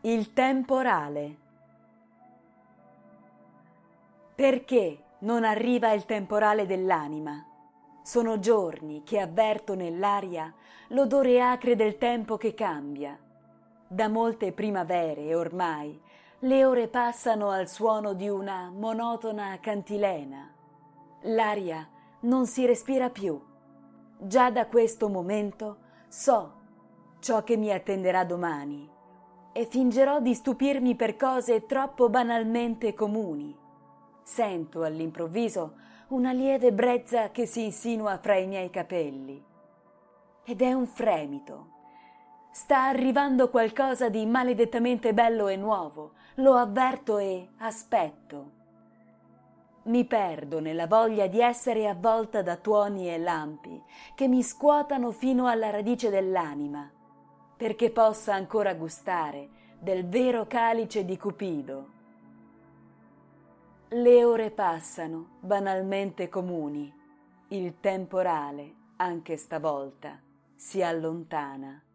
Il temporale. Perché non arriva il temporale dell'anima? Sono giorni che avverto nell'aria l'odore acre del tempo che cambia. Da molte primavere ormai le ore passano al suono di una monotona cantilena. L'aria non si respira più. Già da questo momento so ciò che mi attenderà domani e fingerò di stupirmi per cose troppo banalmente comuni. Sento all'improvviso una lieve brezza che si insinua fra i miei capelli. Ed è un fremito. Sta arrivando qualcosa di maledettamente bello e nuovo. Lo avverto e aspetto. Mi perdo nella voglia di essere avvolta da tuoni e lampi che mi scuotano fino alla radice dell'anima, perché possa ancora gustare del vero calice di Cupido. Le ore passano, banalmente comuni. Il temporale, anche stavolta, si allontana.